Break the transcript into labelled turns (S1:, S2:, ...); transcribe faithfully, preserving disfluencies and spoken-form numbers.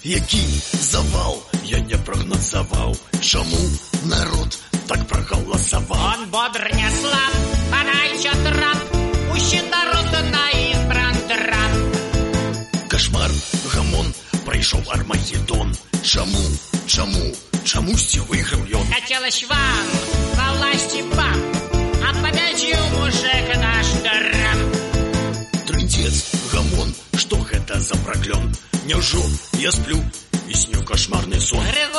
S1: Які завал я не прагназаваў. Чаму народ так прагаласаваў?
S2: Он бодр не слаб, падайча трап, пущен народ на избран трап.
S1: Кошмар, гамон, прайшоў Армагеддон. Чаму, чаму, чамусьці выйграў ён?
S2: Хотелось вам во власти баб, а победил мужик наш драм.
S1: Трындец, гамон, што гэта за праклён? Няўжо я сплю і сню кошмарны сон?